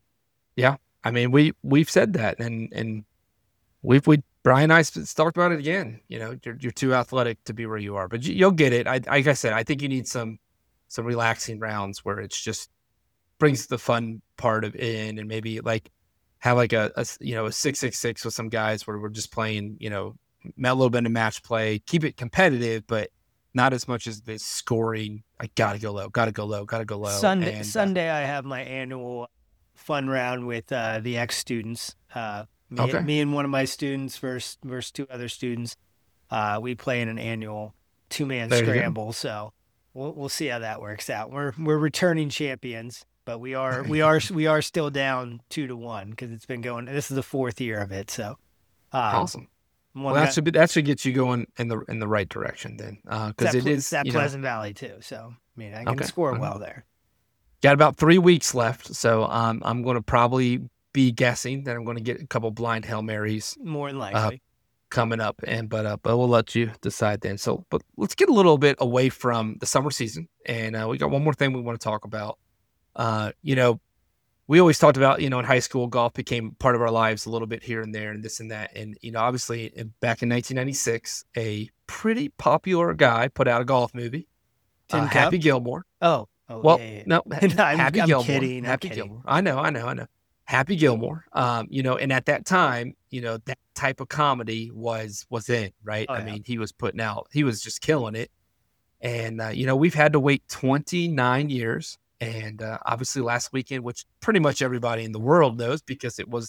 S1: Yeah, I mean, we we've said that, and and we've we Brian and I talked about it again. You know, you're you're too athletic to be where you are, but you, you'll get it. I like I said, I think you need some some relaxing rounds where it's just brings the fun part of it in, and maybe like. Have like a, a you know a six six six with some guys where we're just playing, you know, a little bit of match play, keep it competitive, but not as much as the scoring. I gotta go low, gotta go low, gotta go low.
S2: Sunday,
S1: and,
S2: Sunday, uh, I have my annual fun round with uh, the ex students. Uh, me,
S1: okay.
S2: me and one of my students versus versus two other students. Uh, we play in an annual two man scramble, so we'll we'll see how that works out. We're we're returning champions. But we are we are we are still down two to one because it's been going. This is the fourth year of it. So
S1: um, awesome. Well, that should be, that should get you going in the in the right direction then, because uh, it is
S2: that Pleasant know, Valley too. So I mean, I can okay. score okay. well there.
S1: Got about three weeks left, so um, I'm going to probably be guessing that I'm going to get a couple blind Hail Marys,
S2: more than likely,
S1: uh, coming up. And but uh, but we'll let you decide then. So, but let's get a little bit away from the summer season, and uh, we got one more thing we want to talk about. Uh, you know, we always talked about, you know, in high school, golf became part of our lives a little bit here and there and this and that. And, you know, obviously back in nineteen ninety-six, a pretty popular guy put out a golf movie, uh, Happy Gilmore.
S2: Oh, oh
S1: well,
S2: yeah, yeah.
S1: no,
S2: I'm,
S1: Happy
S2: I'm
S1: Gilmore.
S2: Kidding,
S1: Happy
S2: I'm kidding.
S1: Gilmore. I know, I know, I know. Happy Gilmore. Um, you know, and at that time, you know, that type of comedy was, was in, right?
S2: Oh,
S1: I
S2: yeah.
S1: mean, he was putting out, he was just killing it. And, uh, you know, we've had to wait twenty-nine years. And uh, obviously last weekend, which pretty much everybody in the world knows because it was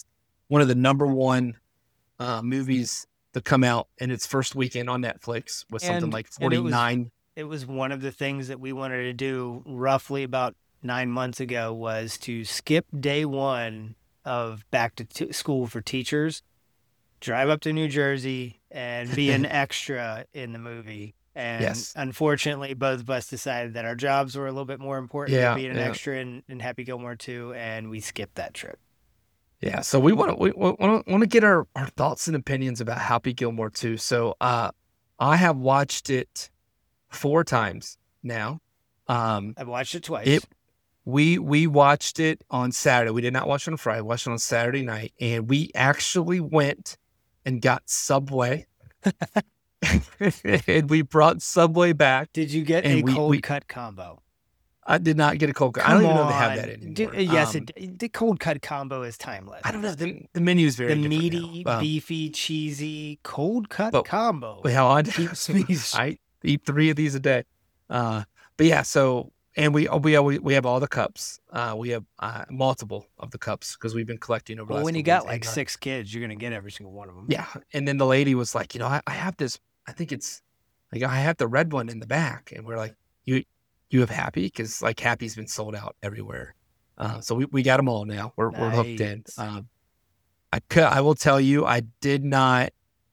S1: one of the number one uh, movies to come out in its first weekend on Netflix with something
S2: And
S1: like
S2: and it was
S1: forty-nine.
S2: it was one of the things that we wanted to do roughly about nine months ago was to skip day one of back to t- school for teachers, drive up to New Jersey, and be an extra in the movie. And
S1: Yes.
S2: unfortunately, both of us decided that our jobs were a little bit more important than
S1: Yeah.
S2: being an
S1: Yeah.
S2: extra in, in Happy Gilmore two, and we skipped that trip.
S1: Yeah. So we want to we want to want to get our, our thoughts and opinions about Happy Gilmore too. So uh, I have watched it four times now. Um,
S2: I've watched it twice.
S1: it we we watched it on Saturday. We did not watch it on Friday. We watched it on Saturday night, and we actually went and got Subway, and we brought Subway back.
S2: Did you get
S1: And
S2: a
S1: we-
S2: cold
S1: we-
S2: cut combo?
S1: I did not get a cold cut. I
S2: Come
S1: don't even know if they have
S2: on.
S1: that anymore.
S2: D- yes,
S1: Um,
S2: it, the cold cut combo is timeless.
S1: I don't know. The, the menu is very
S2: The
S1: different
S2: meaty,
S1: now. Um,
S2: beefy, cheesy cold cut
S1: but-
S2: combo.
S1: Well, I,
S2: Keeps me
S1: I eat three of these a day. Uh, but yeah, so and we we always, we have all the cups. Uh, we have uh, multiple of the cups because we've been collecting over. the
S2: Well,
S1: last
S2: when you
S1: couple
S2: got
S1: weeks.
S2: like
S1: And, uh,
S2: six kids, you're gonna get every single one of them.
S1: yeah, and then the lady was like, you know, I, I have this. I think it's like I have the red one in the back, and we're like, you you have Happy because like Happy's been sold out everywhere. Uh, so we, we got them all now. We're we're hooked in.
S2: Nice.
S1: Um, I could, I will tell you, I did not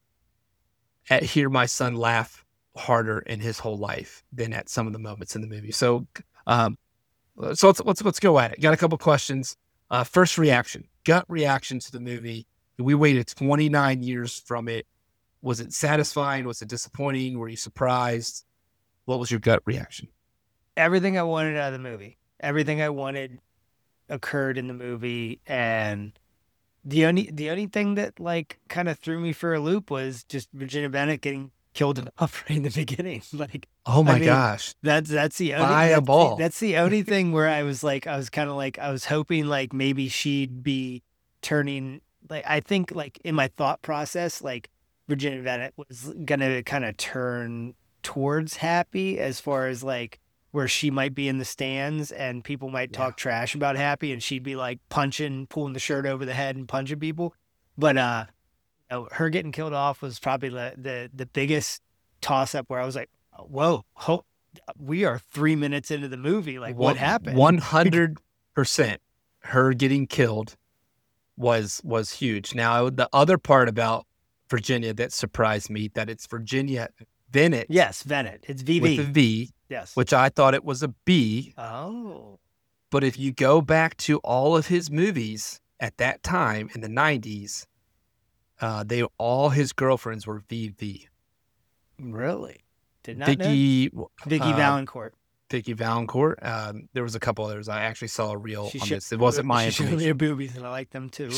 S1: at, hear my son laugh harder in his whole life than at some of the moments in the movie. So, um, so let's let's let's go at it. Got a couple questions. Uh, first reaction, gut reaction to the movie. We waited twenty-nine years from it. Was it satisfying? Was it disappointing? Were you surprised? What was your gut reaction?
S2: Everything I wanted out of the movie, everything I wanted occurred in the movie, and the only the only thing that like kind of threw me for a loop was just Virginia Bennett getting killed off right in the beginning. Like
S1: Oh my
S2: I mean,
S1: gosh!
S2: that's that's the only
S1: By a
S2: that's, the,
S1: ball.
S2: that's the only thing where I was like I was kind of like I was hoping like maybe she'd be turning like I think like in my thought process like Virginia Bennett was gonna kind of turn towards Happy as far as like where she might be in the stands and people might
S1: Yeah.
S2: talk trash about Happy and she'd be like punching, pulling the shirt over the head and punching people. But uh, you know, her getting killed off was probably the the, the biggest toss up where I was like, whoa, ho- we are three minutes into the movie. Like, what happened?
S1: One hundred percent. Her getting killed was was huge. Now the other part about Virginia that surprised me that it's Virginia Bennett
S2: Yes, Bennett. It's V
S1: with a
S2: V.
S1: V,
S2: Yes.
S1: which I thought it was a B.
S2: Oh.
S1: But if you go back to all of his movies at that time in the nineties, uh, they all his girlfriends were V V.
S2: Really? Did not know.
S1: Vicky
S2: Vicky
S1: uh,
S2: Valancourt.
S1: Vicky Valancourt. Um, there was a couple others. I actually saw a reel
S2: She
S1: on
S2: sho-
S1: this. It wasn't my
S2: She showed me
S1: information.
S2: her boobies and I like them too.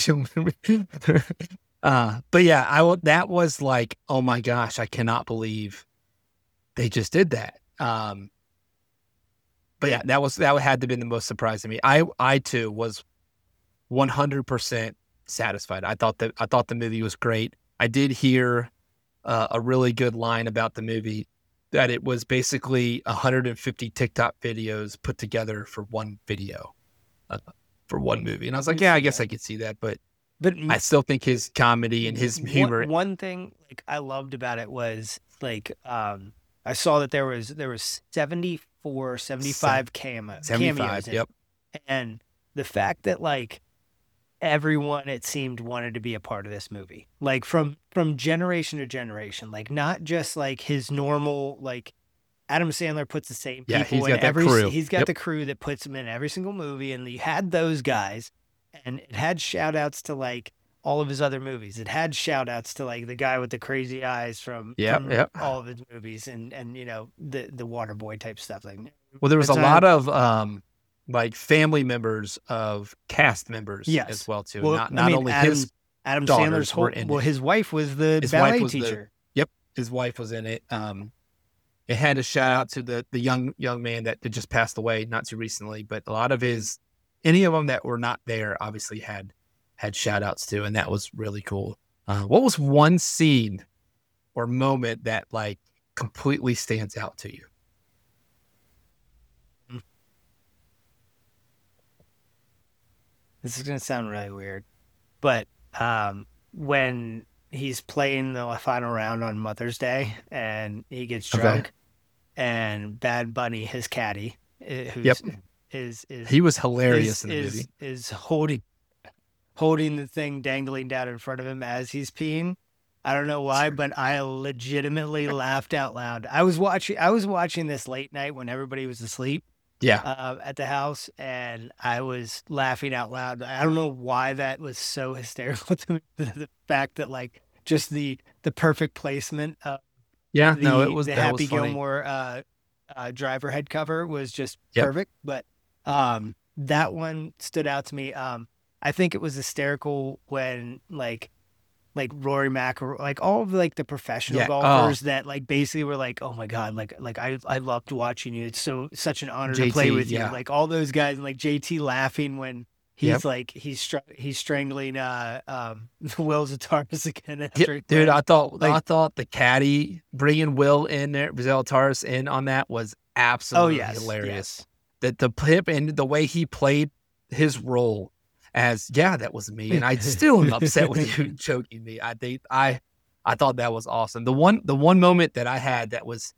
S1: uh, but yeah, I will, that was like, oh my gosh, I cannot believe they just did that. Um, but yeah, that was that had to have been the most surprising to me. I I too was one hundred percent satisfied. I thought that I thought the movie was great. I did hear uh, a really good line about the movie that it was basically one hundred fifty TikTok videos put together for one video, uh, for one movie. And I was like,
S2: can
S1: yeah, I
S2: see
S1: guess
S2: that.
S1: I could see that, but
S2: But
S1: I still think his comedy and his
S2: One-
S1: humor.
S2: One, thing like I loved about it was like um I saw that there was there was seventy-four, seventy-five camo,
S1: seventy-five,
S2: cameos in
S1: yep.
S2: it. And the fact that like everyone it seemed wanted to be a part of this movie. Like from from generation to generation. Like not just like his normal like Adam Sandler puts the same
S1: Yeah,
S2: people
S1: he's
S2: in
S1: got that
S2: every
S1: crew.
S2: he's got
S1: Yep.
S2: the crew that puts him in every single movie and you had those guys and it had shout outs to like all of his other movies. It had shout outs to like the guy with the crazy eyes from,
S1: Yep,
S2: from
S1: yep.
S2: all of his movies and and you know the the water boy type stuff like
S1: Well, there was a
S2: It's, uh,
S1: lot of um, like family members of cast members
S2: Yes.
S1: as well too.
S2: Well,
S1: not
S2: I
S1: not
S2: mean,
S1: only
S2: Adam,
S1: his
S2: Adam
S1: daughters
S2: Sandler's whole
S1: were in
S2: well
S1: it.
S2: his wife was the
S1: His
S2: ballet
S1: wife was the-
S2: teacher.
S1: Yep, his wife was in it. Um, it had a shout out to the the young young man that, that just passed away not too recently, but a lot of his any of them that were not there obviously had had shout outs to, and that was really cool. Uh, what was one scene or moment that like completely stands out to you?
S2: This is gonna sound really weird, but um, when he's playing the final round on Mother's Day and he gets
S1: Okay.
S2: drunk, and Bad Bunny, his caddy, eh,
S1: Yep.
S2: who's is is
S1: He was
S2: is
S1: hilarious in the
S2: is
S1: movie.
S2: is holding holding the thing dangling down in front of him as he's peeing. I don't know why, but I legitimately laughed out loud. I was watching I was watching this late night when everybody was asleep
S1: Yeah.
S2: uh, at the house, and I was laughing out loud. I don't know why that was so hysterical to me. The, the fact that like just the the perfect placement of
S1: Yeah. No, it
S2: the
S1: was
S2: the
S1: that was
S2: Happy
S1: funny.
S2: Gilmore uh, uh, driver head cover was just
S1: Yep.
S2: perfect. But um, that one stood out to me. Um, I think it was hysterical when like like Rory McIlroy, like all of like the professional
S1: Yeah. Oh,
S2: golfers that like basically were like, oh my God, like like I I loved watching you. It's so such an honor to play
S1: J T.
S2: with you.
S1: Yeah.
S2: Like all those guys and like J T laughing when
S1: Yep.
S2: he's like he's str- he's strangling uh um Will Zataris again
S1: Yep.
S2: after he
S1: Dude, I
S2: lands.
S1: thought I
S2: Like
S1: thought the caddy bringing Will in there, Zalataris in on that was
S2: oh
S1: absolutely
S2: yes
S1: hilarious.
S2: yes.
S1: That the pip and the way he played his role as, yeah, that was me, and I still am upset with you choking me. I think I I thought that was awesome. The one the one moment that I had that was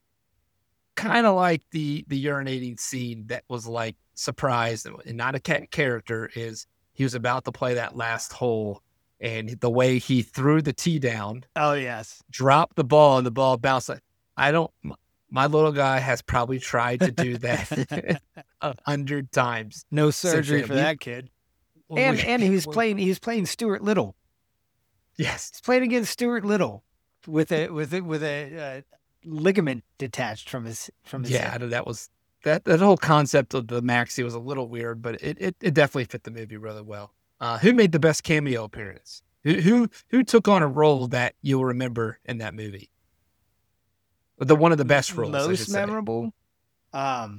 S1: kind of like the the urinating scene that was like surprised and not a ca- character is he was about to play that last hole, and the way he threw the tee down,
S2: Oh yes.
S1: dropped the ball, and the ball bounced. Like, I don't. m- My little guy has probably tried to do that a hundred times
S2: No
S1: since
S2: surgery
S1: then.
S2: for
S1: We,
S2: that kid.
S1: when
S2: And
S1: we,
S2: and he was
S1: when,
S2: playing he was playing Stuart Little.
S1: yes,
S2: He's playing against Stuart Little with a with a with a uh, ligament detached from his from his
S1: yeah,
S2: hip.
S1: that was that. That whole concept of the maxi was a little weird, but it it, it definitely fit the movie really well. Uh, who made the best cameo appearance? Who who who took on a role that you'll remember in that movie? The one of the
S2: M-
S1: best roles, I
S2: most
S1: should say.
S2: memorable. Um,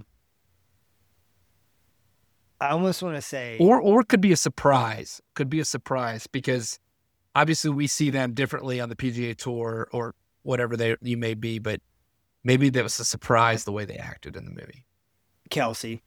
S2: I almost want to say
S1: Or or could be a surprise. Could be a surprise because obviously we see them differently on the P G A Tour or whatever they you may be, but maybe that was a surprise the way they acted in the movie.
S2: Kelsey.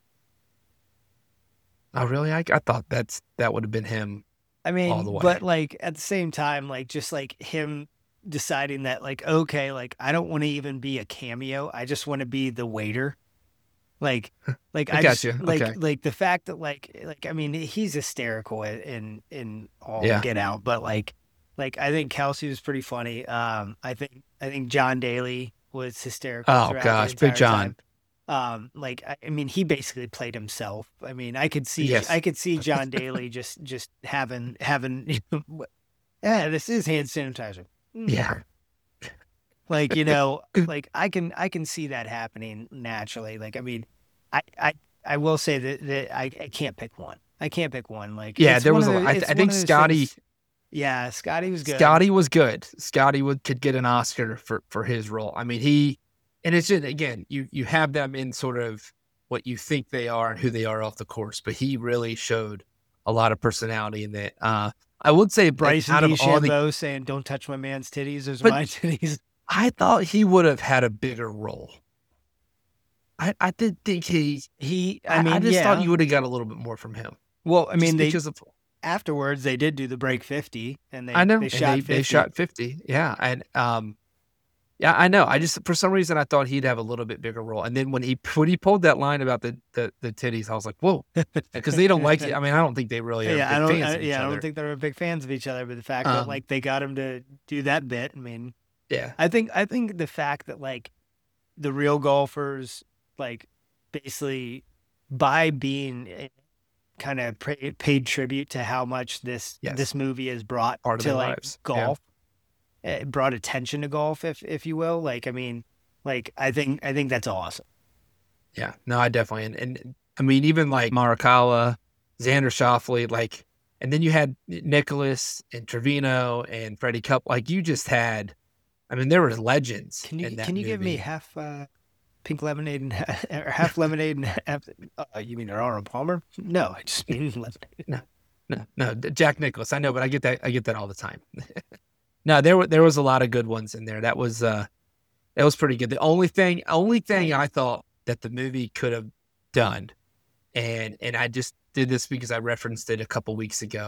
S1: Oh, really? I, I thought that's that would have been him
S2: I
S1: all the
S2: mean, but
S1: way.
S2: like at the same time, like just like him deciding that like okay, like I don't want to even be a cameo. I just want to be the waiter. Like, like
S1: I
S2: I
S1: got
S2: just
S1: you.
S2: like
S1: Okay.
S2: like the fact that like like I mean he's hysterical in in, in all
S1: Yeah.
S2: get out, but like like I think Kelsey was pretty funny. Um, I think I think John Daly was hysterical
S1: Oh
S2: throughout the
S1: gosh, Big
S2: entire
S1: John.
S2: time. Um, like I, I mean he basically played himself. I mean I could see I
S1: Yes.
S2: could see John Daly just just having having yeah this is hand sanitizer. Mm.
S1: Yeah.
S2: Like, you know, like I can I can see that happening naturally. Like, I mean, I I, I will say that, that I, I can't pick one. I can't pick one. Like
S1: Yeah,
S2: it's
S1: there
S2: one
S1: was
S2: of
S1: a.
S2: the
S1: I, th-
S2: it's
S1: I
S2: one
S1: think
S2: of those
S1: Scotty
S2: things. Yeah, Scotty was good.
S1: Scotty was good. Scotty would could get an Oscar for for his role. I mean, he and it's just again, you you have them in sort of what you think they are and who they are off the course, but he really showed a lot of personality in that. Uh, I would say uh,
S2: Bryson
S1: out of all the,
S2: DeChambeau saying, "Don't touch my man's titties. Those are
S1: but
S2: my titties."
S1: I thought he would have had a bigger role. I I did think he.
S2: He, I
S1: I, I
S2: mean,
S1: just thought
S2: yeah.
S1: you would have got a little bit more from him,
S2: Well, I mean,
S1: just
S2: they
S1: because of.
S2: afterwards they did do the break fifty, and
S1: I
S2: they
S1: know,
S2: they
S1: and they
S2: shot
S1: they
S2: fifty.
S1: shot fifty, yeah, and um, yeah, I know. I just for some reason I thought he'd have a little bit bigger role, and then when he when he pulled that line about the the, the titties, I was like, whoa, because they don't like it. I mean, I don't think they really are
S2: Yeah, I
S1: big
S2: don't.
S1: fans
S2: I,
S1: of each
S2: yeah, I don't
S1: other.
S2: think they're big fans of each other, but the fact that
S1: Um,
S2: like they got him to do that bit, I mean,
S1: yeah,
S2: I think I think the fact that like the real golfers like basically by being kind of paid, paid tribute to how much this
S1: yes,
S2: this movie has brought
S1: part of
S2: to
S1: their
S2: like
S1: lives. Yeah,
S2: golf, eh, brought attention to golf, if if you will. Like, I mean, like I think I think that's awesome.
S1: yeah. No, I definitely and, and I mean even like Marakawa, Xander Schauffele, like, and then you had Nicholas and Trevino and Freddie Cup. Like you just had. I mean, there were legends
S2: Can
S1: in
S2: you
S1: that
S2: can you give me
S1: movie.
S2: half uh, pink lemonade and or half lemonade and half? Uh, you mean Arnold Palmer? No, I just mean lemonade.
S1: No, no, no. Jack Nicholas. I know, but I get that. I get that all the time. No, there were there was a lot of good ones in there. That was uh that was pretty good. The only thing only thing I thought that the movie could have done, and and I just did this because I referenced it a couple weeks ago,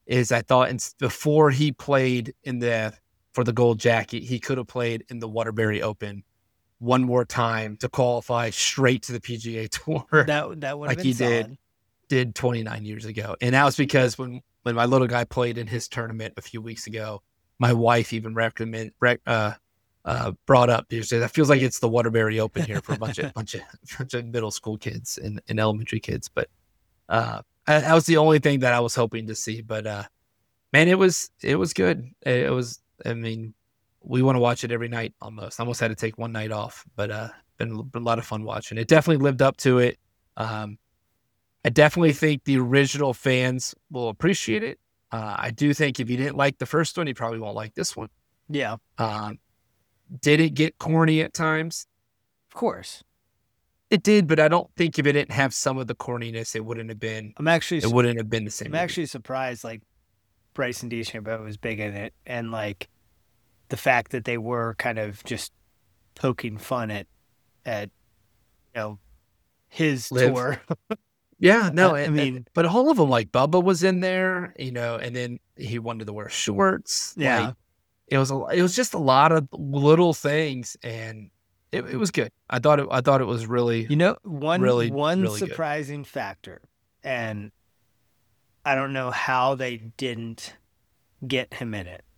S1: is I thought in, before he played in the for the gold jacket, he could have played in the Waterbury Open one more time to qualify straight to the P G A Tour.
S2: That that would have
S1: like
S2: been
S1: he
S2: solid.
S1: did did twenty-nine years ago. And that was because when when my little guy played in his tournament a few weeks ago, my wife even recommend rec, uh uh brought up, that feels like it's the Waterbury Open here for a bunch of bunch of bunch of middle school kids and, and elementary kids. But uh that was the only thing that I was hoping to see. But uh man, it was it was good. It was I mean, we want to watch it every night almost. I almost had to take one night off, but uh been, been a lot of fun watching. It definitely lived up to it. Um I definitely think the original fans will appreciate it. Uh, I do think if you didn't like the first one, you probably won't like this one.
S2: Yeah.
S1: Um, did it get corny at times?
S2: Of course.
S1: It did, but I don't think if it didn't have some of the corniness, it wouldn't have been.
S2: I'm actually.
S1: It wouldn't have been the same.
S2: I'm
S1: movie.
S2: actually surprised. Like Bryson DeChambeau was big in it, and like the fact that they were kind of just poking fun at, at, you know, his
S1: Live.
S2: tour.
S1: Yeah, no,
S2: I
S1: and,
S2: mean,
S1: and, but all of them, like Bubba was in there, you know, and then he wanted to wear shorts.
S2: Yeah.
S1: Like, it was a, it was just a lot of little things, and it, it was good. I thought it, I thought it was really,
S2: you know, one
S1: really,
S2: one
S1: really good.
S2: surprising factor, and I don't know how they didn't get him in it,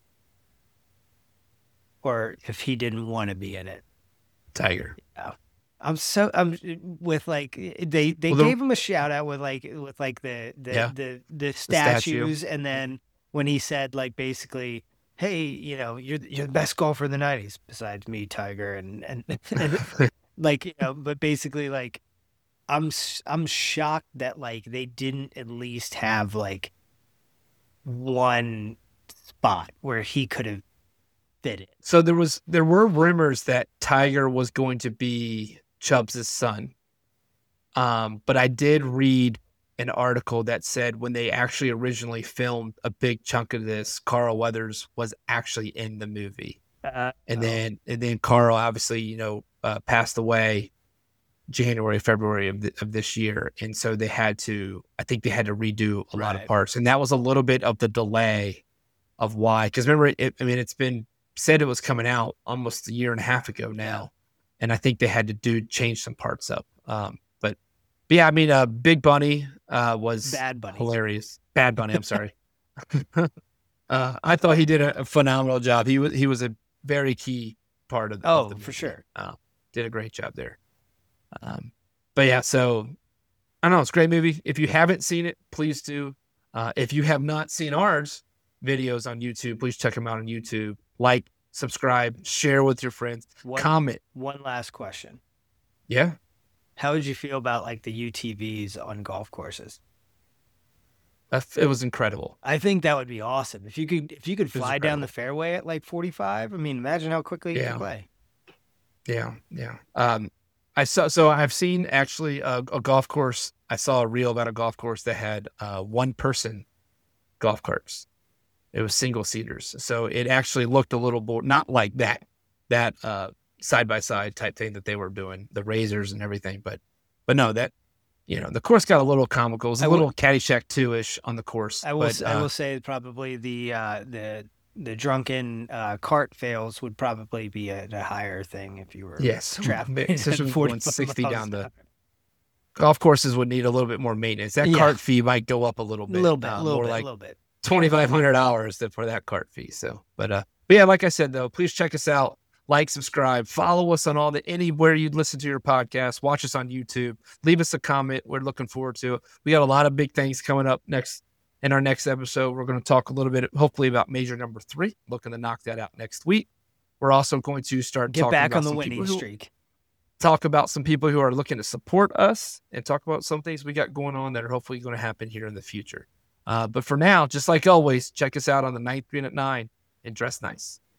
S2: or if he didn't want to be in it.
S1: Tiger.
S2: Yeah. I'm so I'm with like they they
S1: Well,
S2: gave him a shout out with like with like the the
S1: Yeah.
S2: the, the
S1: statue.
S2: statues, and then when he said like basically, hey, you know, you're you're the best golfer in the nineties besides me, Tiger, and and, and like, you know, but basically like I'm s- I'm shocked that like they didn't at least have like one spot where he could have fit it.
S1: So there was there were rumors that Tiger was going to be Chubbs' son. Um, but I did read an article that said when they actually originally filmed a big chunk of this, Carl Weathers was actually in the movie.
S2: Uh,
S1: And
S2: oh.
S1: then and then Carl obviously, you know, uh, passed away January, February of, the, of this year. And so they had to, I think they had to redo a lot of
S2: Right.
S1: parts. And that was a little bit of the delay of why. Because remember, it, I mean, it's been said it was coming out almost a year and a half ago now. And I think they had to do change some parts up. Um, but, but yeah, I mean, uh, Big Bunny uh, was
S2: Bad Bunny.
S1: hilarious. Bad Bunny, I'm sorry. uh, I thought he did a, a phenomenal job. He was he was a very key part of,
S2: Oh,
S1: of the
S2: for
S1: movie.
S2: sure.
S1: Uh, did a great job there. Um, but yeah, so I don't know. It's a great movie. If you haven't seen it, please do. Uh, if you have not seen ours videos on YouTube, please check them out on YouTube. Like, subscribe, share with your friends,
S2: One,
S1: comment.
S2: one last question.
S1: Yeah.
S2: How would you feel about like the U T Vs on golf courses?
S1: It was incredible.
S2: I think that would be awesome. If you could if you could
S1: was
S2: fly down
S1: incredible.
S2: the fairway at like forty-five, I mean, imagine how quickly you
S1: Yeah.
S2: could play.
S1: Yeah, yeah. Um, I saw. So I've seen actually a, a golf course. I saw a reel about a golf course that had uh, one person golf carts. It was single seaters, so it actually looked a little more not like that that uh, side by side type thing that they were doing, the razors and everything. But but no, that you know the course got a little comical. It was a
S2: I will-
S1: little Caddyshack two ish on the course.
S2: I will
S1: but,
S2: s I
S1: uh,
S2: will say probably the uh, the the drunken uh, cart fails would probably be a, a higher thing if you were
S1: Yes,
S2: traveling
S1: especially
S2: at
S1: going
S2: forty-five
S1: sixty
S2: miles
S1: down
S2: an
S1: the
S2: hour.
S1: golf courses would need a little bit more maintenance. That
S2: Yeah.
S1: cart fee might go up a little
S2: a
S1: bit,
S2: little bit,
S1: uh,
S2: a little
S1: more
S2: bit, a
S1: like
S2: little bit.
S1: twenty-five hundred dollars for that cart fee. So, but, uh, but yeah, like I said, though, please check us out, like, subscribe, follow us on all the, anywhere you listen to your podcast, watch us on YouTube, leave us a comment. We're looking forward to it. We got a lot of big things coming up next in our next episode. We're going to talk a little bit, hopefully about major number three, looking to knock that out next week. We're also going to start
S2: Get
S1: talking
S2: back
S1: about
S2: on the
S1: some
S2: winning
S1: people who-
S2: streak.
S1: talk about some people who are looking to support us and talk about some things we got going on that are hopefully going to happen here in the future. Uh, but for now, just like always, check us out on the ninth green at nine and dress nice.